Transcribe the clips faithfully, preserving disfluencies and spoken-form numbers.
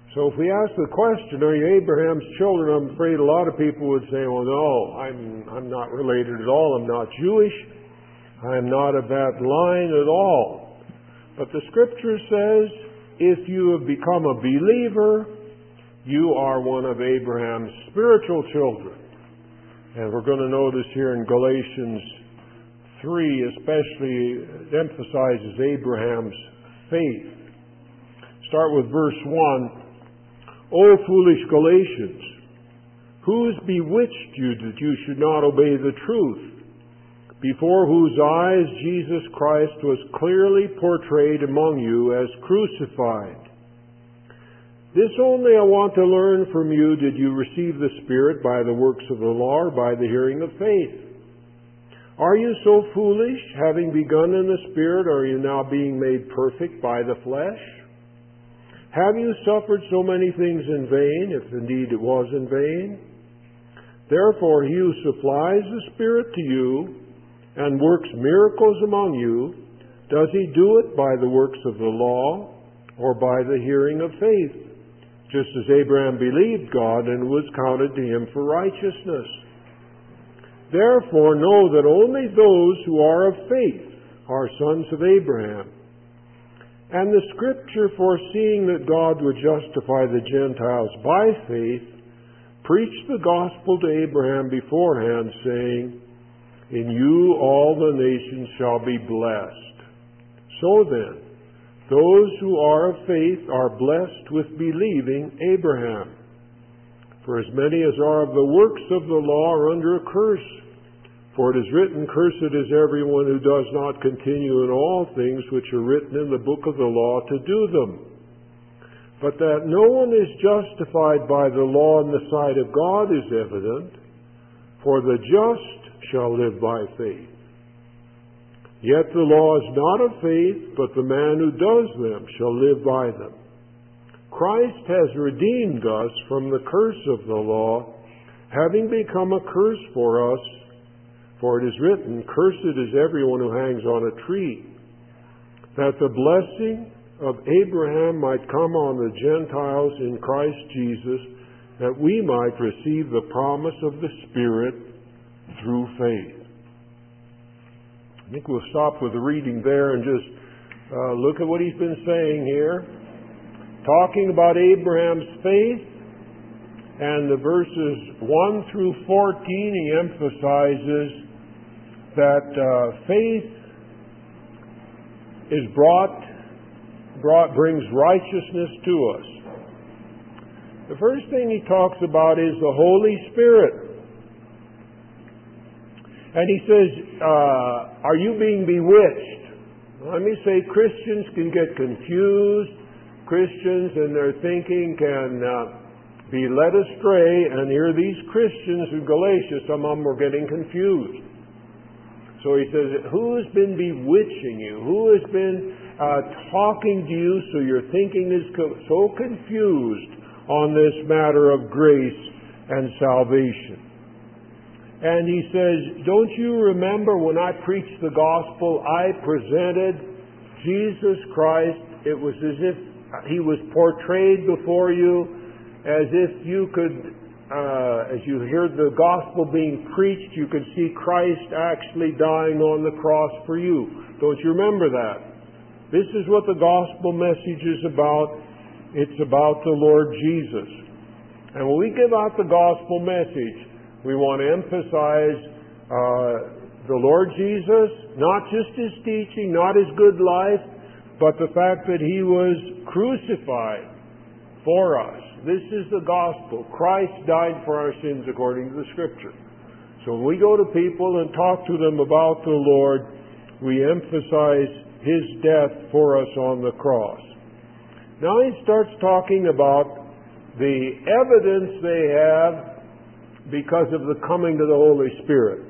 So if we ask the question, are you Abraham's children, I'm afraid a lot of people would say, well, no, I'm, I'm not related at all. I'm not Jewish. I'm not of that line at all. But the Scripture says, if you have become a believer, you are one of Abraham's spiritual children. And we're going to notice here in Galatians three, especially, it emphasizes Abraham's faith. Start with verse one. O foolish Galatians, who has bewitched you that you should not obey the truth, before whose eyes Jesus Christ was clearly portrayed among you as crucified? This only I want to learn from you, did you receive the Spirit by the works of the law or by the hearing of faith? Are you so foolish? Having begun in the Spirit, are you now being made perfect by the flesh? Have you suffered so many things in vain, if indeed it was in vain? Therefore he who supplies the Spirit to you and works miracles among you, does he do it by the works of the law or by the hearing of faith? Just as Abraham believed God and was counted to him for righteousness. Therefore know that only those who are of faith are sons of Abraham. And the Scripture, foreseeing that God would justify the Gentiles by faith, preached the gospel to Abraham beforehand, saying, in you all the nations shall be blessed. So then, those who are of faith are blessed with believing Abraham. For as many as are of the works of the law are under a curse. For it is written, cursed is everyone who does not continue in all things which are written in the book of the law to do them. But that no one is justified by the law in the sight of God is evident, for the just shall live by faith. Yet the law is not of faith, but the man who does them shall live by them. Christ has redeemed us from the curse of the law, having become a curse for us. For it is written, cursed is everyone who hangs on a tree, that the blessing of Abraham might come on the Gentiles in Christ Jesus, that we might receive the promise of the Spirit through faith. I think we'll stop with the reading there and just uh, look at what he's been saying here. Talking about Abraham's faith, and the verses one through fourteen, he emphasizes that uh, faith is brought, brought, brings righteousness to us. The first thing he talks about is the Holy Spirit. And he says, uh, are you being bewitched? Let me say, Christians can get confused. Christians and their thinking can uh, be led astray. And here these Christians in Galatia, some of them were getting confused. So he says, who has been bewitching you? Who has been uh, talking to you so your thinking is co- so confused on this matter of grace and salvation? And he says, don't you remember when I preached the gospel, I presented Jesus Christ. It was as if he was portrayed before you, as if you could... Uh, as you heard the gospel being preached, you could see Christ actually dying on the cross for you. Don't you remember that? This is what the gospel message is about. It's about the Lord Jesus. And when we give out the gospel message, we want to emphasize uh, the Lord Jesus, not just his teaching, not his good life, but the fact that he was crucified for us. This is the gospel. Christ died for our sins according to the Scripture. So when we go to people and talk to them about the Lord, we emphasize his death for us on the cross. Now he starts talking about the evidence they have because of the coming of the Holy Spirit.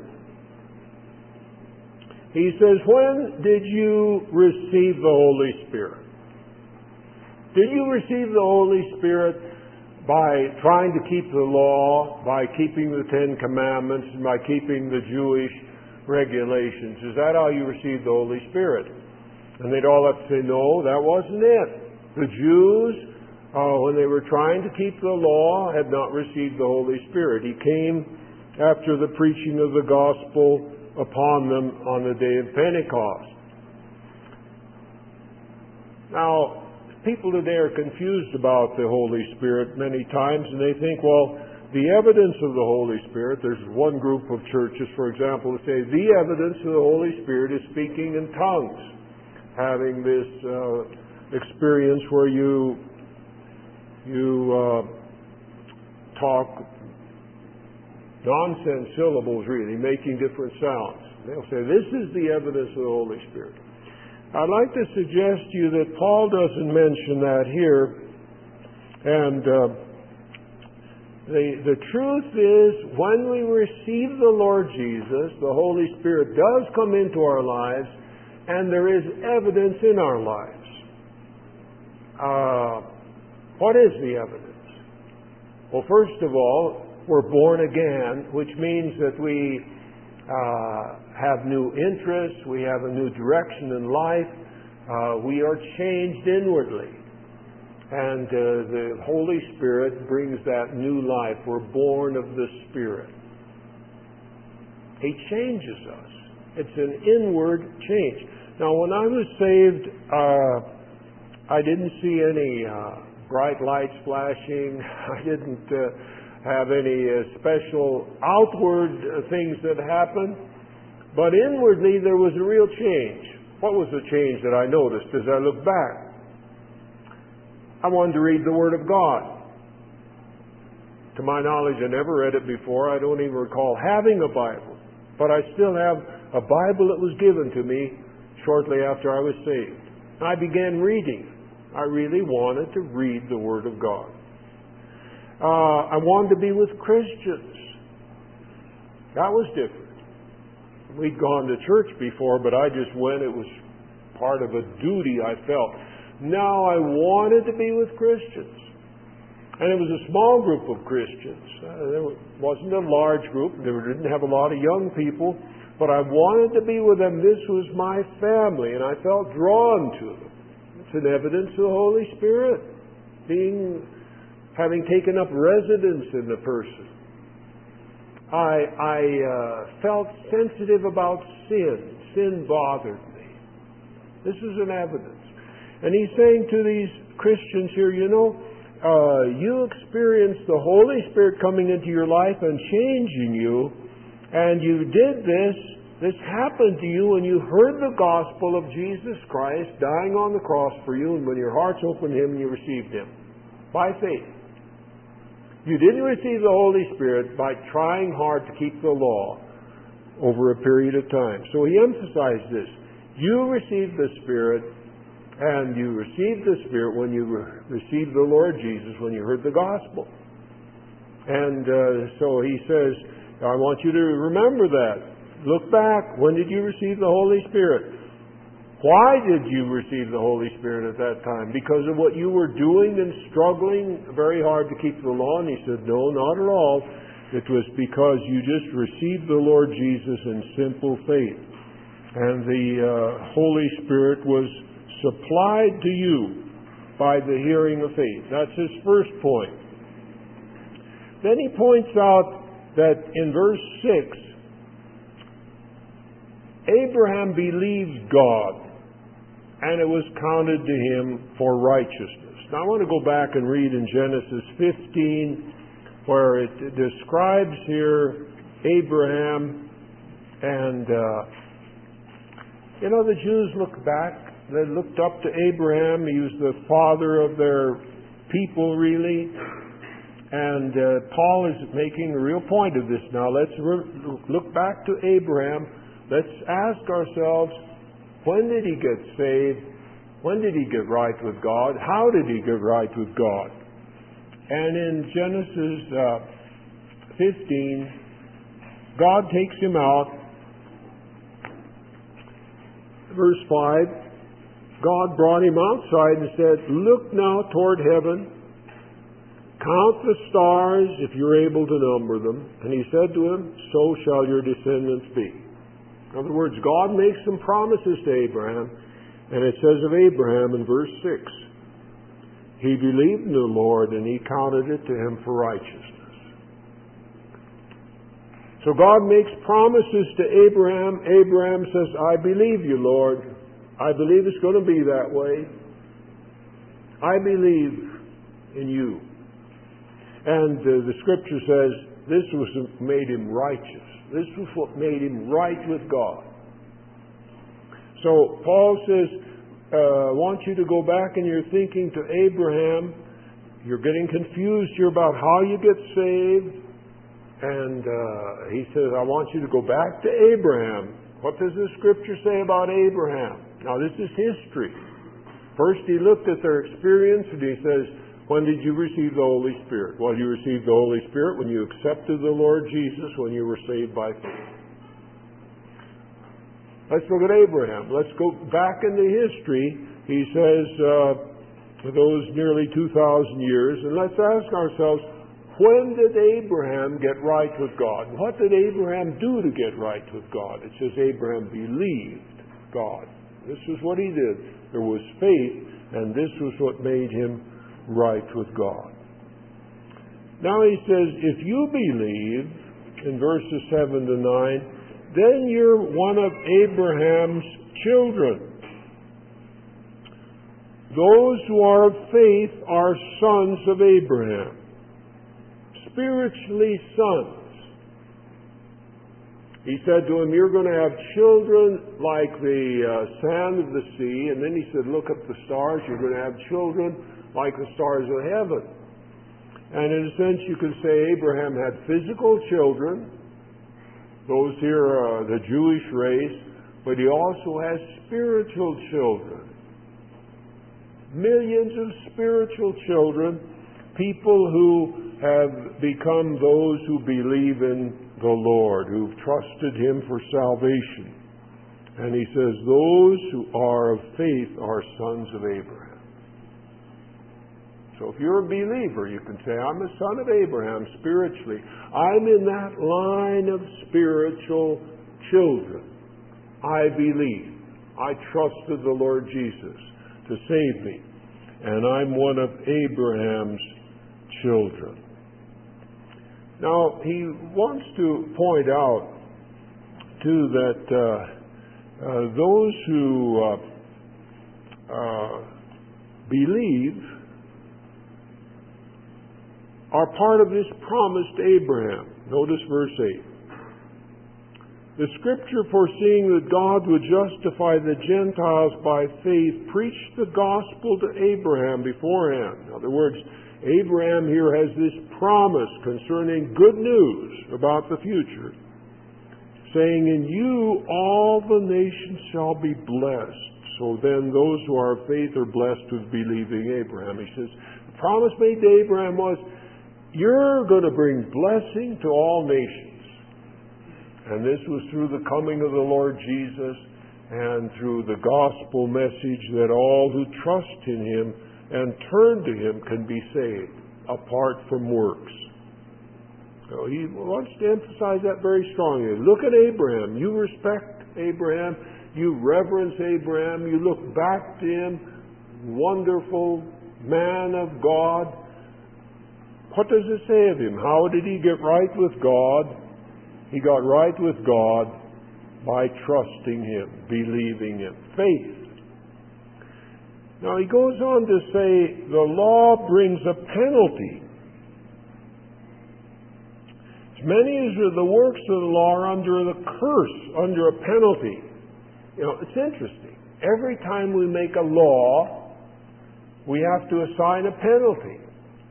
He says, when did you receive the Holy Spirit? Did you receive the Holy Spirit by trying to keep the law, by keeping the Ten Commandments, and by keeping the Jewish regulations? Is that how you received the Holy Spirit? And they'd all have to say, no, that wasn't it. The Jews uh, when they were trying to keep the law, had not received the Holy Spirit. He came after the preaching of the gospel upon them on the day of Pentecost. Now, people today are confused about the Holy Spirit many times, and they think, well, the evidence of the Holy Spirit, there's one group of churches, for example, that say the evidence of the Holy Spirit is speaking in tongues, having this uh, experience where you you uh, talk nonsense syllables, really, making different sounds. They'll say this is the evidence of the Holy Spirit. I'd like to suggest to you that Paul doesn't mention that here, and uh, the the truth is, when we receive the Lord Jesus, the Holy Spirit does come into our lives, and there is evidence in our lives. Uh, what is the evidence? Well, first of all, we're born again, which means that we uh, have new interests, we have a new direction in life, uh, we are changed inwardly. And uh, the Holy Spirit brings that new life. We're born of the Spirit. He changes us. It's an inward change. Now, when I was saved, uh, I didn't see any uh, bright lights flashing. I didn't uh, have any uh, special outward uh, things that happened. But inwardly, there was a real change. What was the change that I noticed as I look back? I wanted to read the Word of God. To my knowledge, I never read it before. I don't even recall having a Bible. But I still have a Bible that was given to me shortly after I was saved. I began reading. I really wanted to read the Word of God. Uh, I wanted to be with Christians. That was different. We'd gone to church before, but I just went. It was part of a duty I felt. Now I wanted to be with Christians. And it was a small group of Christians. Uh, there wasn't a large group. They didn't have a lot of young people. But I wanted to be with them. This was my family, and I felt drawn to them. It's an evidence of the Holy Spirit being, having taken up residence in the person. I, I uh, felt sensitive about sin. Sin bothered me. This is an evidence. And he's saying to these Christians here, you know, uh, you experienced the Holy Spirit coming into your life and changing you, and you did this, this happened to you when you heard the gospel of Jesus Christ dying on the cross for you, and when your hearts opened to Him and you received Him. By faith. You didn't receive the Holy Spirit by trying hard to keep the law over a period of time. So he emphasized this. You received the Spirit, and you received the Spirit when you re- received the Lord Jesus, when you heard the gospel. And uh, so he says, I want you to remember that. Look back. When did you receive the Holy Spirit? Why did you receive the Holy Spirit at that time? Because of what you were doing and struggling very hard to keep the law? And he said, no, not at all. It was because you just received the Lord Jesus in simple faith. And the uh, Holy Spirit was supplied to you by the hearing of faith. That's his first point. Then he points out that in verse six, Abraham believed God, and it was counted to him for righteousness. Now I want to go back and read in Genesis fifteen, where it describes here Abraham, and uh, you know, the Jews looked back. They looked up to Abraham. He was the father of their people, really. And uh, Paul is making a real point of this now. Let's re- look back to Abraham. Let's ask ourselves, when did he get saved? When did he get right with God? How did he get right with God? And in Genesis uh, fifteen, God takes him out. Verse five, God brought him outside and said, look now toward heaven, count the stars if you're able to number them. And he said to him, so shall your descendants be. In other words, God makes some promises to Abraham, and it says of Abraham in verse six, He believed in the Lord, and He counted it to him for righteousness. So God makes promises to Abraham. Abraham says, I believe you, Lord. I believe it's going to be that way. I believe in you. And uh, the Scripture says this was what made him righteous. This was what made him right with God. So Paul says, uh, I want you to go back in your thinking to Abraham. You're getting confused here about how you get saved. And uh, he says, I want you to go back to Abraham. What does the Scripture say about Abraham? Now, this is history. First, he looked at their experience, and he says, when did you receive the Holy Spirit? Well, you received the Holy Spirit when you accepted the Lord Jesus, when you were saved by faith. Let's look at Abraham. Let's go back into history. He says, uh, for those nearly two thousand years, and let's ask ourselves, when did Abraham get right with God? What did Abraham do to get right with God? It says Abraham believed God. This is what he did. There was faith, and this was what made him right with God. Now he says, if you believe, in verses seven to nine, then you're one of Abraham's children. Those who are of faith are sons of Abraham. Spiritually sons. He said to him, you're going to have children like the uh, sand of the sea. And then he said, look at the stars. You're going to have children like the stars of heaven. And in a sense, you can say Abraham had physical children. Those here are the Jewish race. But he also has spiritual children. Millions of spiritual children. People who have become those who believe in the Lord, who've trusted Him for salvation. And he says, those who are of faith are sons of Abraham. So if you're a believer, you can say, I'm a son of Abraham spiritually. I'm in that line of spiritual children. I believe. I trusted the Lord Jesus to save me. And I'm one of Abraham's children. Now, he wants to point out, too, that uh, uh, those who uh, uh, believe are part of this promise to Abraham. Notice verse eight. The Scripture, foreseeing that God would justify the Gentiles by faith, preached the gospel to Abraham beforehand. In other words, Abraham here has this promise concerning good news about the future, saying, in you all the nations shall be blessed. So then those who are of faith are blessed with believing Abraham. He says, the promise made to Abraham was, you're going to bring blessing to all nations. And this was through the coming of the Lord Jesus and through the gospel message that all who trust in Him and turn to Him can be saved, apart from works. So he wants to emphasize that very strongly. Look at Abraham. You respect Abraham. You reverence Abraham. You look back to him. Wonderful man of God. What does it say of him? How did he get right with God? He got right with God by trusting Him, believing Him. Faith. Now he goes on to say, the law brings a penalty. As many as are the works of the law are under the curse, under a penalty. You know, it's interesting. Every time we make a law, we have to assign a penalty.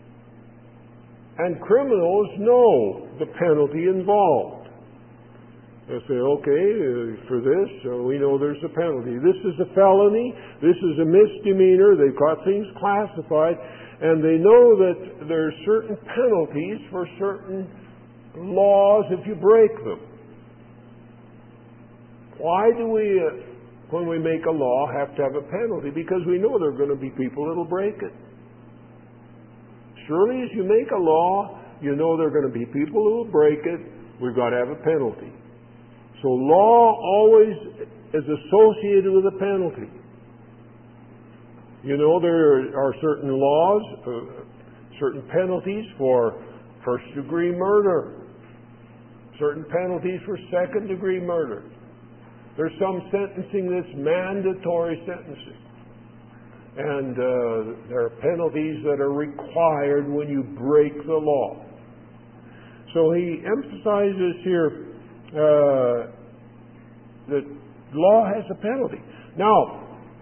And criminals know the penalty involved. They say, okay, uh, for this, uh, we know there's a penalty. This is a felony. This is a misdemeanor. They've got things classified. And they know that there are certain penalties for certain laws if you break them. Why do we, uh, when we make a law, have to have a penalty? Because we know there are going to be people that will break it. Surely as you make a law, you know there are going to be people who will break it. We've got to have a penalty. So law always is associated with a penalty. You know, there are certain laws, uh, certain penalties for first-degree murder, certain penalties for second-degree murder. There's some sentencing that's mandatory sentencing. And uh, there are penalties that are required when you break the law. So he emphasizes here uh, that law has a penalty. Now,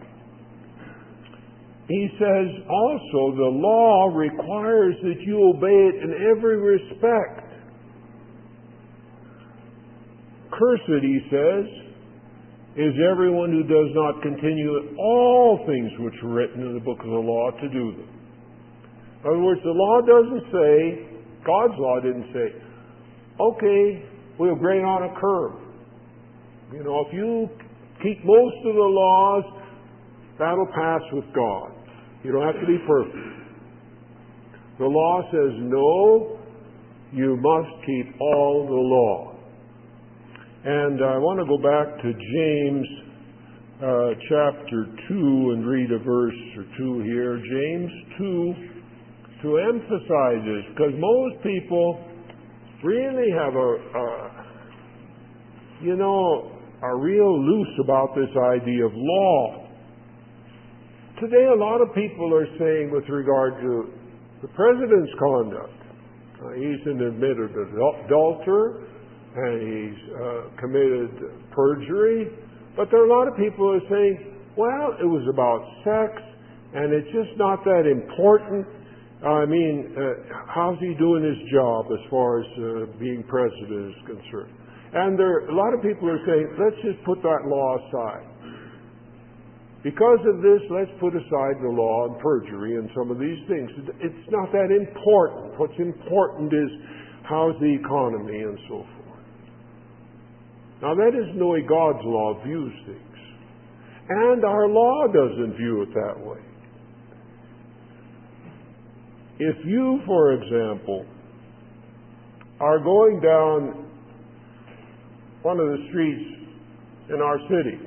he says also the law requires that you obey it in every respect. Cursed, he says, is everyone who does not continue in all things which are written in the book of the law to do them. In other words, the law doesn't say, God's law didn't say, okay, we'll grade on a curve. You know, if you keep most of the laws, that'll pass with God. You don't have to be perfect. The law says, no, you must keep all the law. And I want to go back to James uh, chapter two and read a verse or two here. James two, to emphasize this, because most people really have a, a, you know, are real loose about this idea of law. Today, a lot of people are saying with regard to the president's conduct, uh, he's an admitted adulterer, and he's uh, committed perjury, but there are a lot of people who are saying, well, it was about sex, and it's just not that important. I mean, uh, how's he doing his job as far as uh, being president is concerned? And there, a lot of people are saying, let's just put that law aside. Because of this, let's put aside the law and perjury and some of these things. It's not that important. What's important is how's the economy and so forth. Now, that isn't the way God's law views things. And our law doesn't view it that way. If you, for example, are going down one of the streets in our city,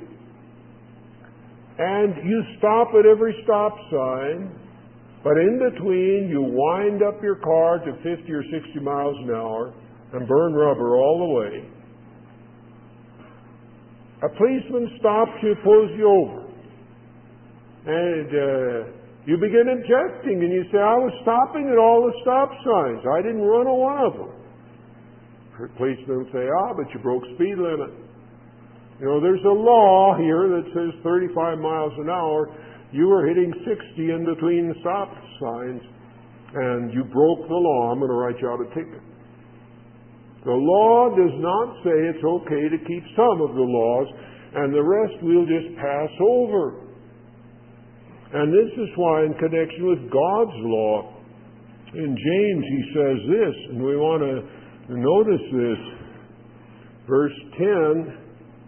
and you stop at every stop sign, but in between you wind up your car to fifty or sixty miles an hour and burn rubber all the way, a policeman stops you, pulls you over, and uh, you begin objecting, and you say, I was stopping at all the stop signs. I didn't run on one of them. The policeman would say, ah, but you broke speed limit. You know, there's a law here that says thirty-five miles an hour. You were hitting sixty in between the stop signs, and you broke the law. I'm going to write you out a ticket. The law does not say it's okay to keep some of the laws, and the rest we'll just pass over. And this is why, in connection with God's law, in James he says this, and we want to notice this. Verse ten,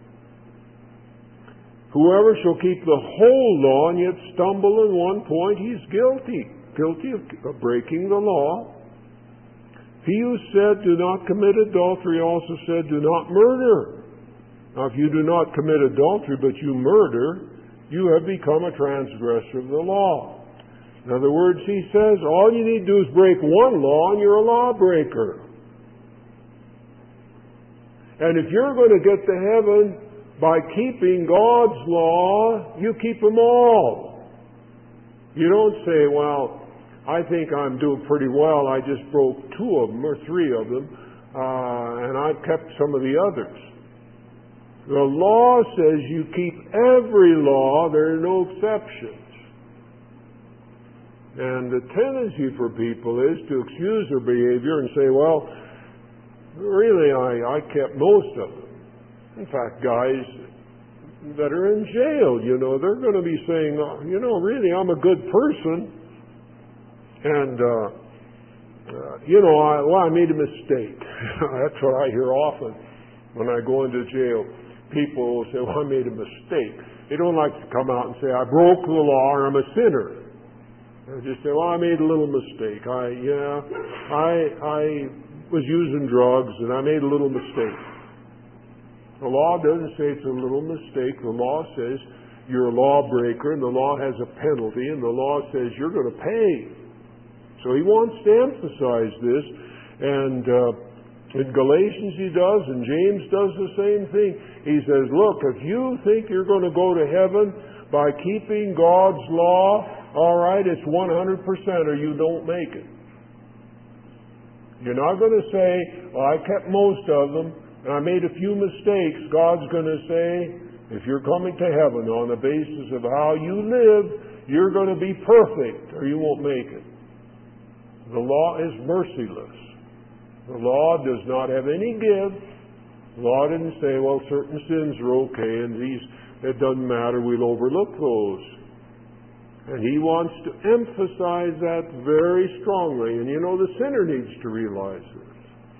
whoever shall keep the whole law and yet stumble in one point, he's guilty. Guilty of breaking the law. He who said, do not commit adultery, also said, do not murder. Now, if you do not commit adultery, but you murder, you have become a transgressor of the law. In other words, he says, all you need to do is break one law and you're a lawbreaker. And if you're going to get to heaven by keeping God's law, you keep them all. You don't say, well, I think I'm doing pretty well. I just broke two of them or three of them, uh, and I've kept some of the others. The law says you keep every law. There are no exceptions. And the tendency for people is to excuse their behavior and say, well, really, I, I kept most of them. In fact, guys that are in jail, you know, they're going to be saying, oh, you know, really, I'm a good person. And, uh, uh, you know, I, well, I made a mistake. That's what I hear often when I go into jail. People will say, well, I made a mistake. They don't like to come out and say, I broke the law or I'm a sinner. They just say, well, I made a little mistake. I, yeah, I, I was using drugs and I made a little mistake. The law doesn't say it's a little mistake. The law says you're a lawbreaker, and the law has a penalty, and the law says you're going to pay. So he wants to emphasize this, and uh, in Galatians he does, and James does the same thing. He says, look, if you think you're going to go to heaven by keeping God's law, all right, it's one hundred percent or you don't make it. You're not going to say, well, I kept most of them, and I made a few mistakes. God's going to say, if you're coming to heaven on the basis of how you live, you're going to be perfect, or you won't make it. The law is merciless. The law does not have any give. The law didn't say, well, certain sins are okay, and these, it doesn't matter, we'll overlook those. And he wants to emphasize that very strongly. And you know, the sinner needs to realize this.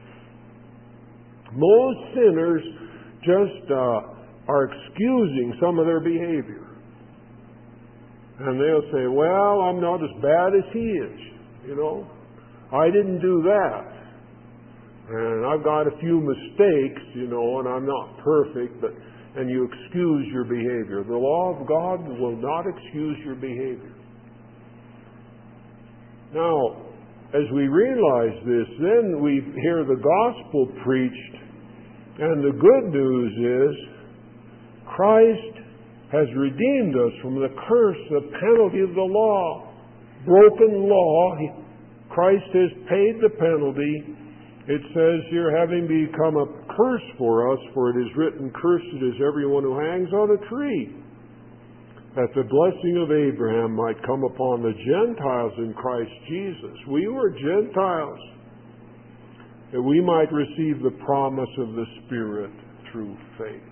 Most sinners just uh, are excusing some of their behavior. And they'll say, well, I'm not as bad as he is. You know, I didn't do that. And I've got a few mistakes, you know, and I'm not perfect, but and you excuse your behavior. The law of God will not excuse your behavior. Now, as we realize this, then we hear the gospel preached, and the good news is Christ has redeemed us from the curse, the penalty of the law. Broken law, Christ has paid the penalty. It says here, having become a curse for us, for it is written, cursed is everyone who hangs on a tree, that the blessing of Abraham might come upon the Gentiles in Christ Jesus. We were Gentiles, that we might receive the promise of the Spirit through faith.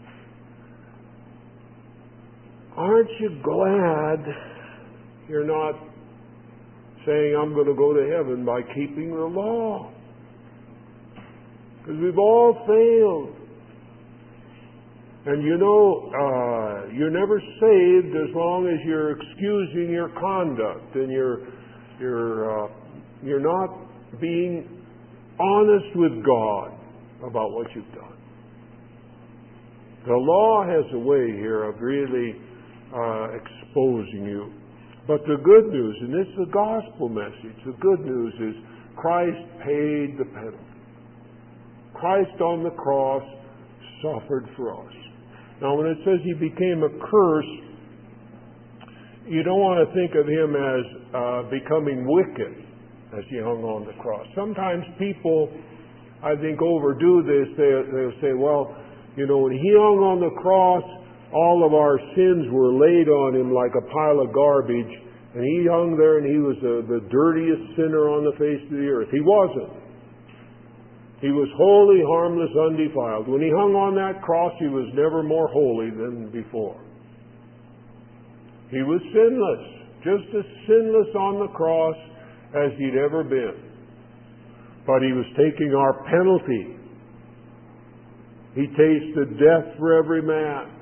Aren't you glad you're not saying, I'm going to go to heaven by keeping the law? Because we've all failed. And you know, uh, you're never saved as long as you're excusing your conduct and you're you're uh, you're not being honest with God about what you've done. The law has a way here of really uh, exposing you. But the good news, and this is the gospel message, the good news is Christ paid the penalty. Christ on the cross suffered for us. Now, when it says he became a curse, you don't want to think of him as uh, becoming wicked as he hung on the cross. Sometimes people, I think, overdo this. They, they'll say, well, you know, when he hung on the cross, all of our sins were laid on him like a pile of garbage, and he hung there and he was the, the dirtiest sinner on the face of the earth. He wasn't. He was holy, harmless, undefiled. When he hung on that cross, he was never more holy than before. He was sinless, just as sinless on the cross as he'd ever been. But he was taking our penalty. He tasted death for every man.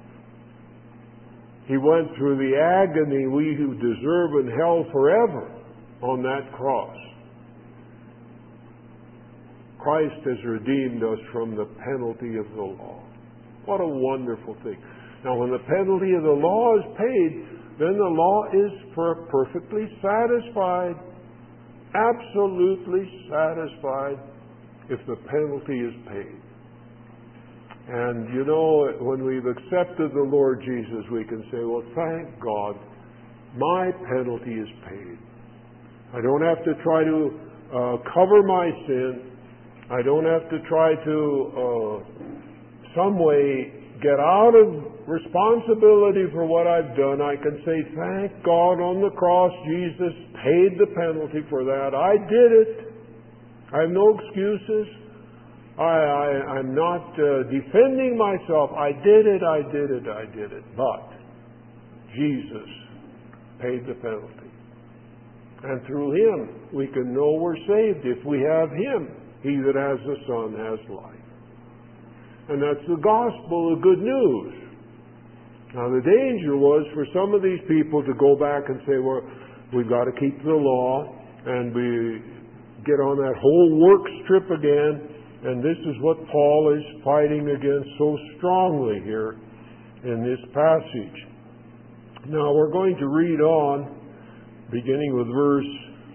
He went through the agony we who deserve in hell forever on that cross. Christ has redeemed us from the penalty of the law. What a wonderful thing. Now, when the penalty of the law is paid, then the law is perfectly satisfied, absolutely satisfied if the penalty is paid. And you know, when we've accepted the Lord Jesus, we can say, well, thank God, my penalty is paid. I don't have to try to uh, cover my sin. I don't have to try to, uh, some way, get out of responsibility for what I've done. I can say, thank God on the cross, Jesus paid the penalty for that. I did it. I have no excuses. I, I, I'm not uh, defending myself. I did it, I did it, I did it. But Jesus paid the penalty. And through Him, we can know we're saved if we have Him. He that has the Son has life. And that's the gospel of good news. Now, the danger was for some of these people to go back and say, well, we've got to keep the law, and we get on that whole works trip again. And this is what Paul is fighting against so strongly here. in this passage. Now we're going to read on, beginning with verse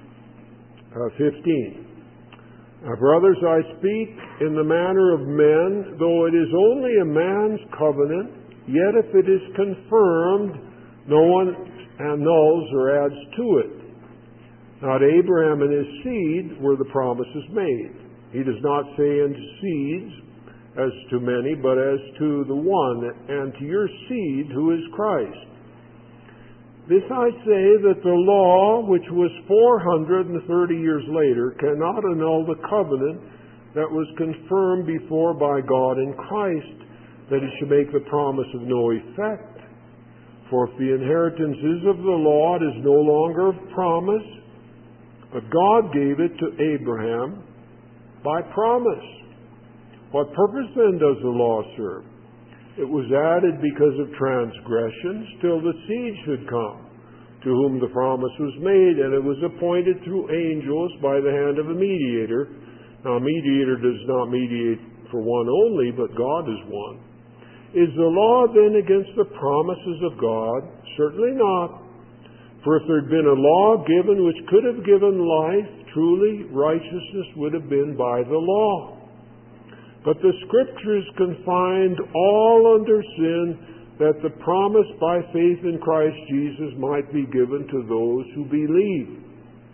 uh, fifteen. Now, brothers, I speak in the manner of men, though it is only a man's covenant, yet if it is confirmed, no one annuls or adds to it. Now to Abraham and his seed were the promises made. He does not say unto seeds, as to many, but as to the one, and to your seed, who is Christ. This I say, that the law, which was four hundred thirty years later, cannot annul the covenant that was confirmed before by God in Christ, that it should make the promise of no effect. For if the inheritance is of the law, it is no longer of promise, but God gave it to Abraham by promise. What purpose then does the law serve? It was added because of transgressions, till the seed should come, to whom the promise was made, and it was appointed through angels by the hand of a mediator. Now a mediator does not mediate for one only, but God is one. Is the law then against the promises of God? Certainly not. For if there had been a law given which could have given life, truly righteousness would have been by the law. But the Scriptures confined all under sin, that the promise by faith in Christ Jesus might be given to those who believe.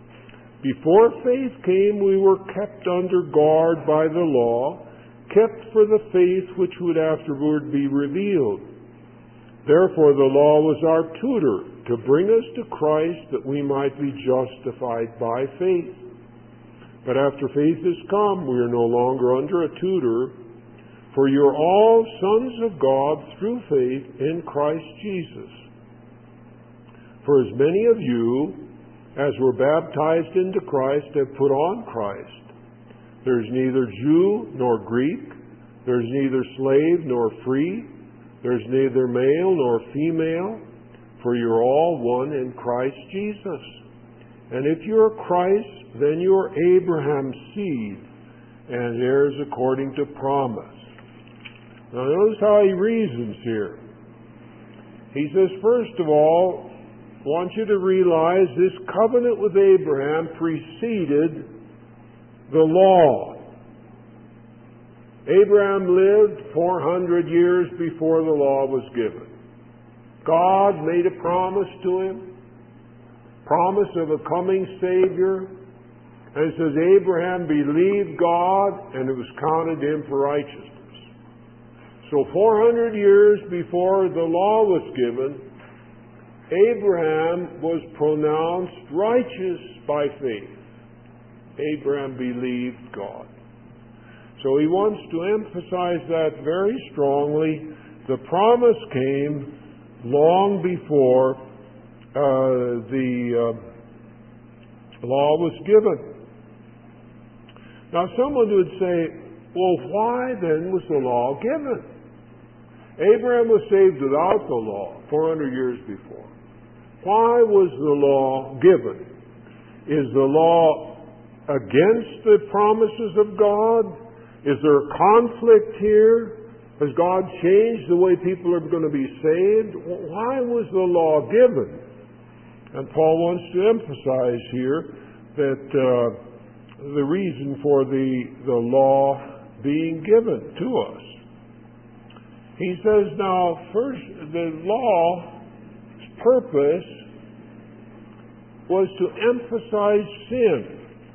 Before faith came, we were kept under guard by the law, kept for the faith which would afterward be revealed. Therefore the law was our tutor, to bring us to Christ, that we might be justified by faith. But after faith has come, we are no longer under a tutor, for you are all sons of God through faith in Christ Jesus. For as many of you as were baptized into Christ have put on Christ. There is neither Jew nor Greek, there is neither slave nor free, there is neither male nor female, for you are all one in Christ Jesus. And if you are Christ, then you are Abraham's seed, and heirs according to promise. Now notice how he reasons here. He says, first of all, I want you to realize this covenant with Abraham preceded the law. Abraham lived four hundred years before the law was given. God made a promise to him, promise of a coming Savior. And it says, Abraham believed God, and it was counted to him for righteousness. So four hundred years before the law was given, Abraham was pronounced righteous by faith. Abraham believed God. So he wants to emphasize that very strongly. The promise came long before uh, the uh, law was given. Now someone would say, well, why then was the law given? Abraham was saved without the law four hundred years before. Why was the law given? Is the law against the promises of God? Is there a conflict here? Has God changed the way people are going to be saved? Why was the law given? And Paul wants to emphasize here that uh, the reason for the, the law being given to us. He says, now, first, the law's purpose was to emphasize sin.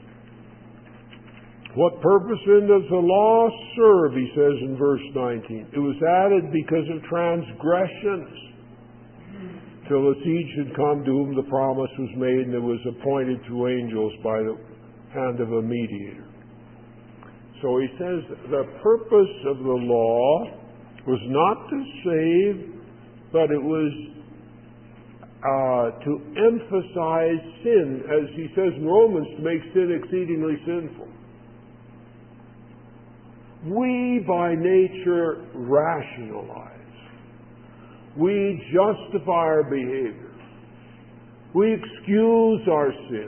What purpose then does the law serve, he says in verse nineteen. It was added because of transgressions, till the seed should come to whom the promise was made, and it was appointed through angels by the hand of a mediator. So he says the purpose of the law was not to save, but it was uh, to emphasize sin, as he says in Romans, to make sin exceedingly sinful. We by nature rationalize. We justify our behavior. We excuse our sin.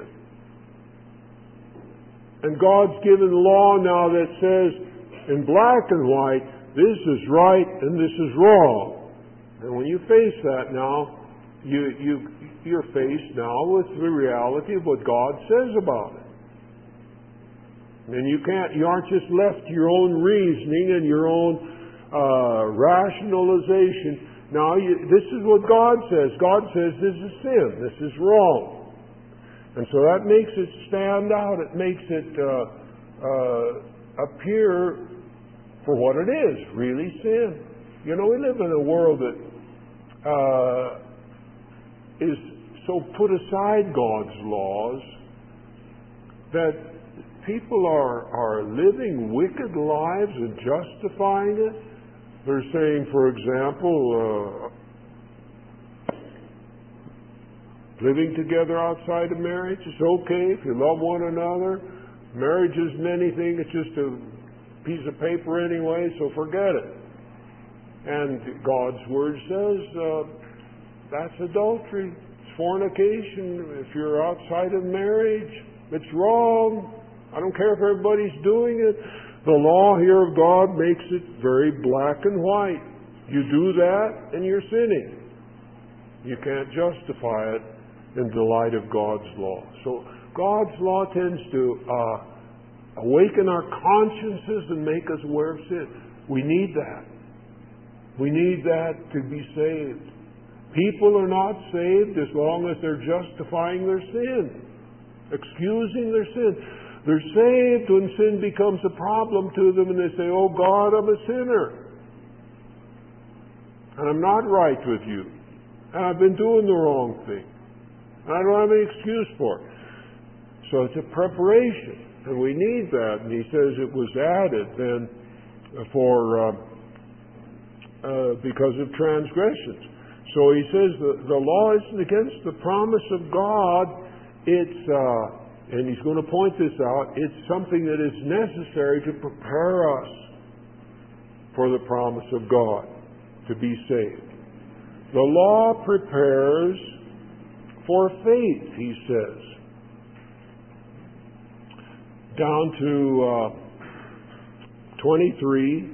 And God's given law now that says in black and white, this is right and this is wrong. And when you face that now, you, you, you're faced now with the reality of what God says about it. And you can't, you aren't just left to your own reasoning and your own uh, rationalization. Now, you, this is what God says. God says this is sin. This is wrong. And so that makes it stand out. It makes it uh, uh, appear for what it is, really sin. You know, we live in a world that uh, is so put aside God's laws that people are, are living wicked lives and justifying it. They're saying, for example, uh, living together outside of marriage is okay if you love one another. Marriage isn't anything, it's just a piece of paper anyway, so forget it. And God's Word says uh, that's adultery. It's fornication. If you're outside of marriage, it's wrong. I don't care if everybody's doing it. The law here of God makes it very black and white. You do that and you're sinning. You can't justify it in the light of God's law. So God's law tends to uh, awaken our consciences and make us aware of sin. We need that. We need that to be saved. People are not saved as long as they're justifying their sin, excusing their sin. They're saved when sin becomes a problem to them and they say, oh God, I'm a sinner. And I'm not right with you. And I've been doing the wrong thing. And I don't have any excuse for it. So it's a preparation. And we need that. And he says it was added then for uh, uh, because of transgressions. So he says the, the law isn't against the promise of God. It's... Uh, And he's going to point this out. It's something that is necessary to prepare us for the promise of God, to be saved. The law prepares for faith, he says. Down to uh, twenty-three.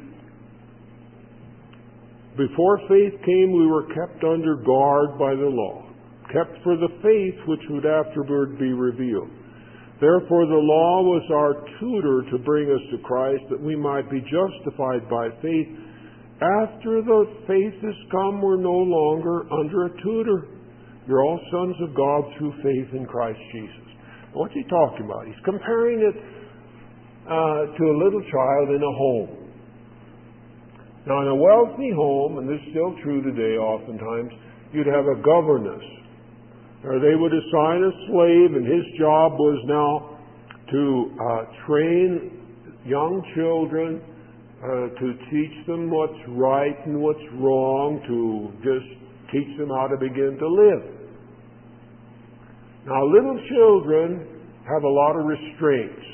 Before faith came, we were kept under guard by the law, kept for the faith which would afterward be revealed. Therefore the law was our tutor to bring us to Christ, that we might be justified by faith. After the faith has come, we're no longer under a tutor. You're all sons of God through faith in Christ Jesus. What's he talking about? He's comparing it uh, to a little child in a home. Now, in a wealthy home, and this is still true today oftentimes, you'd have a governess. Or they would assign a slave, and his job was now to uh, train young children, uh, to teach them what's right and what's wrong, to just teach them how to begin to live. Now, little children have a lot of restraints.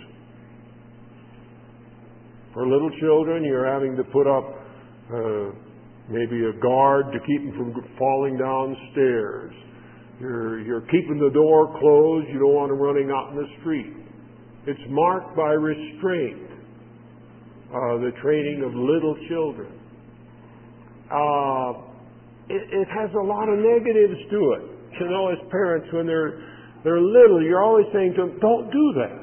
For little children, you're having to put up uh, maybe a guard to keep them from falling downstairs. You're, you're keeping the door closed. You don't want them running out in the street. It's marked by restraint, uh, the training of little children. Uh, it, it has a lot of negatives to it. You know, as parents, when they're they're little, you're always saying to them, don't do that.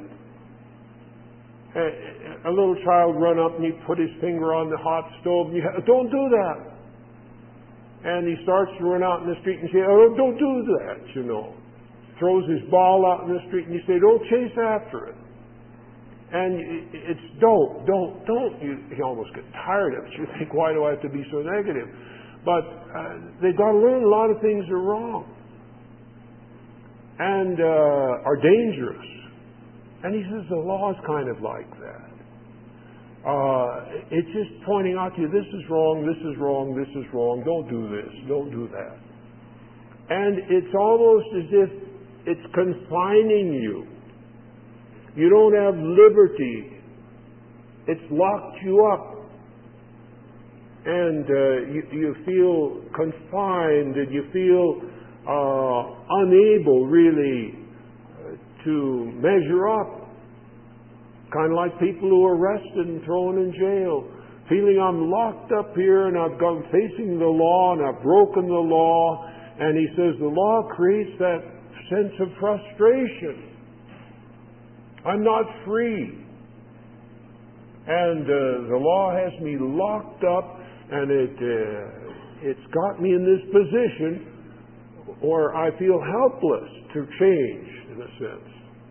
A, a little child run up and he put his finger on the hot stove, and you have, don't do that. And he starts to run out in the street and say, oh, don't do that, you know. Throws his ball out in the street and you say, don't chase after it. And it's don't, don't, don't. You, you almost get tired of it. You think, why do I have to be so negative? But uh, they've got to learn a lot of things are wrong and uh, are dangerous. And he says the law is kind of like that. Uh, it's just pointing out to you, this is wrong, this is wrong, this is wrong, don't do this, don't do that. And it's almost as if it's confining you. You don't have liberty. It's locked you up. And uh, you, you feel confined and you feel uh, unable really uh, to measure up. Kind of like people who are arrested and thrown in jail. feeling I'm locked up here and I've gone facing the law and I've broken the law. And he says the law creates that sense of frustration. I'm not free. And uh, the law has me locked up, and it uh, it's got me in this position where I feel helpless to change, in a sense.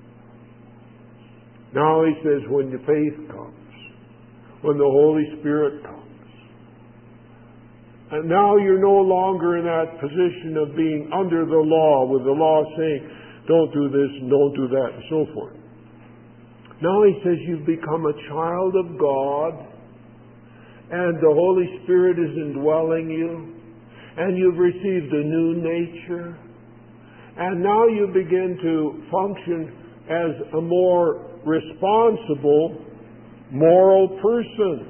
Now he says, when the faith comes, when the Holy Spirit comes, and now you're no longer in that position of being under the law, with the law saying, don't do this and don't do that, and so forth. Now he says you've become a child of God, and the Holy Spirit is indwelling you, and you've received a new nature, and now you begin to function as a more responsible, moral person.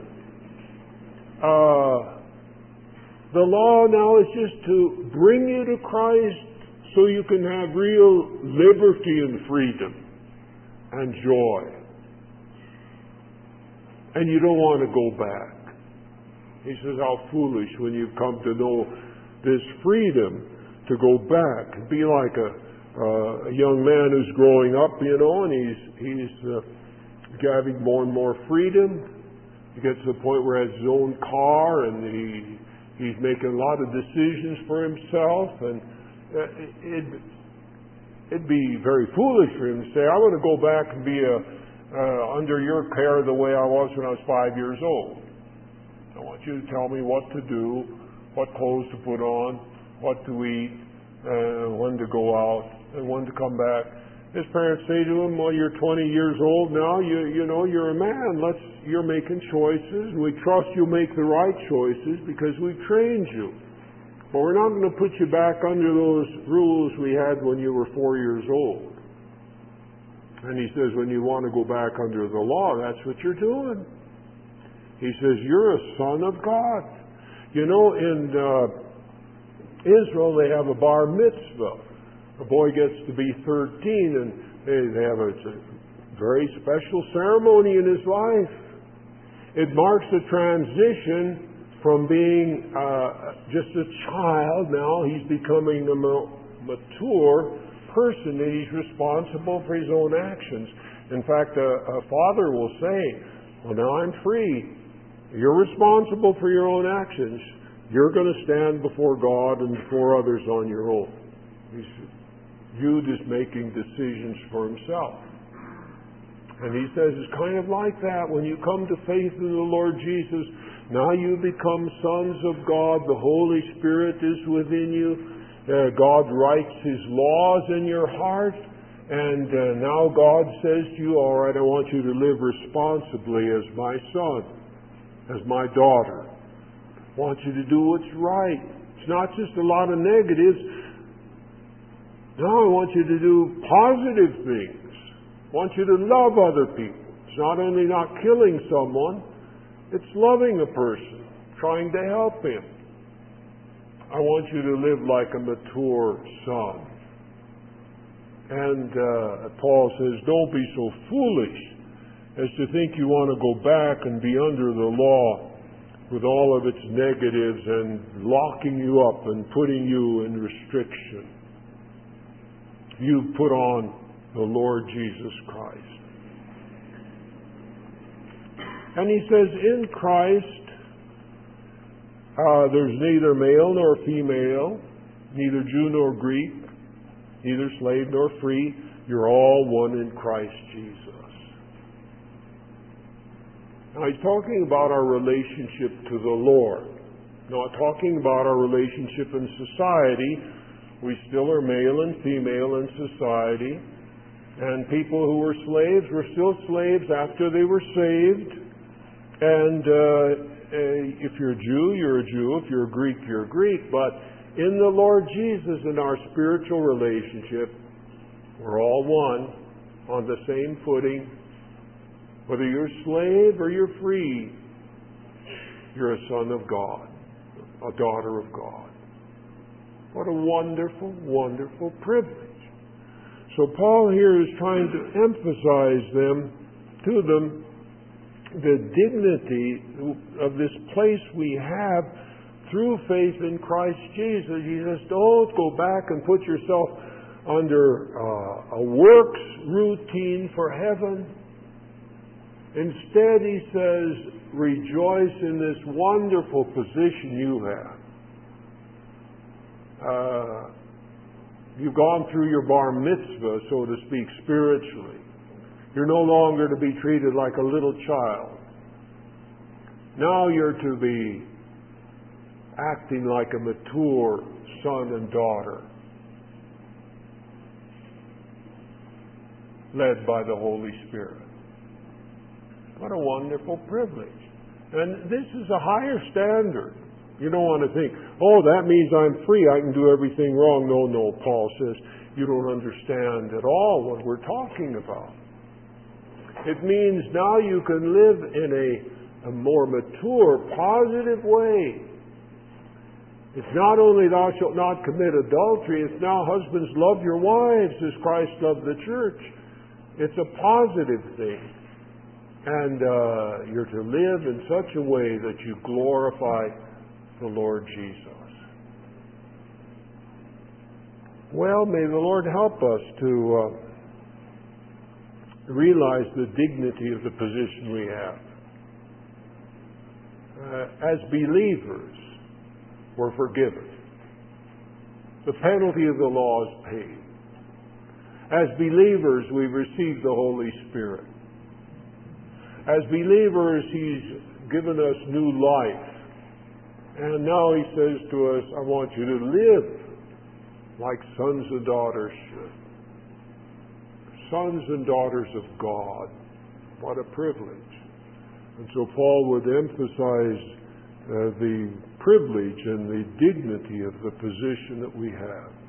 Uh, the law now is just to bring you to Christ so you can have real liberty and freedom and joy. And you don't want to go back. He says, how foolish when you've come to know this freedom to go back. Be like a, uh, a young man who's growing up, you know, and he's, he's uh, having more and more freedom. He gets to the point where he has his own car and he, he's making a lot of decisions for himself. And uh, it, it'd be very foolish for him to say, I want to go back and be a Uh, under your care the way I was when I was five years old. I want you to tell me what to do, what clothes to put on, what to eat, uh, when to go out, and when to come back. His parents say to him, well, you're twenty years old now, you you know, you're a man. Let's, you're making choices, and we trust you make the right choices because we've trained you. But we're not going to put you back under those rules we had when you were four years old. And he says, when you want to go back under the law, that's what you're doing. He says, you're a son of God. You know, in uh, Israel, they have a bar mitzvah. A boy gets to be thirteen, and they, they have a, it's a very special ceremony in his life. It marks a transition from being uh, just a child. Now he's becoming a mature person, and he's responsible for his own actions. In fact, a, a father will say, well, now I'm free. You're responsible for your own actions. You're going to stand before God and before others on your own. He's viewed as making decisions for himself. And he says it's kind of like that. When you come to faith in the Lord Jesus, now you become sons of God. The Holy Spirit is within you. Uh, God writes His laws in your heart, and uh, now God says to you, all right, I want you to live responsibly as my son, as my daughter. I want you to do what's right. It's not just a lot of negatives. Now I want you to do positive things. I want you to love other people. It's not only not killing someone, it's loving a person, trying to help him. I want you to live like a mature son. And uh, Paul says, don't be so foolish as to think you want to go back and be under the law with all of its negatives and locking you up and putting you in restriction. You put on the Lord Jesus Christ. And he says, in Christ, Uh, there's neither male nor female, neither Jew nor Greek, neither slave nor free. You're all one in Christ Jesus. Now he's talking about our relationship to the Lord, not talking about our relationship in society. We still are male and female in society, and people who were slaves were still slaves after they were saved. And uh, if you're a Jew, you're a Jew. If you're a Greek, you're a Greek. But in the Lord Jesus, in our spiritual relationship, we're all one, on the same footing. Whether you're a slave or you're free, you're a son of God, a daughter of God. What a wonderful, wonderful privilege. So Paul here is trying to emphasize them to them the dignity of this place we have through faith in Christ Jesus. He says, don't go back and put yourself under uh, a works routine for heaven. Instead, he says, rejoice in this wonderful position you have. Uh, you've gone through your bar mitzvah, so to speak, spiritually. You're no longer to be treated like a little child. Now you're to be acting like a mature son and daughter, led by the Holy Spirit. What a wonderful privilege. And this is a higher standard. You don't want to think, oh, that means I'm free, I can do everything wrong. No, no, Paul says, you don't understand at all what we're talking about. It means now you can live in a, a more mature, positive way. It's not only thou shalt not commit adultery, it's now husbands love your wives as Christ loved the church. It's a positive thing. And uh, you're to live in such a way that you glorify the Lord Jesus. Well, may the Lord help us to uh, realize the dignity of the position we have. Uh, as believers, we're forgiven. The penalty of the law is paid. As believers, we've received the Holy Spirit. As believers, He's given us new life. And now He says to us, I want you to live like sons and daughters should. Sons and daughters of God. What a privilege. And so Paul would emphasize uh, the privilege and the dignity of the position that we have.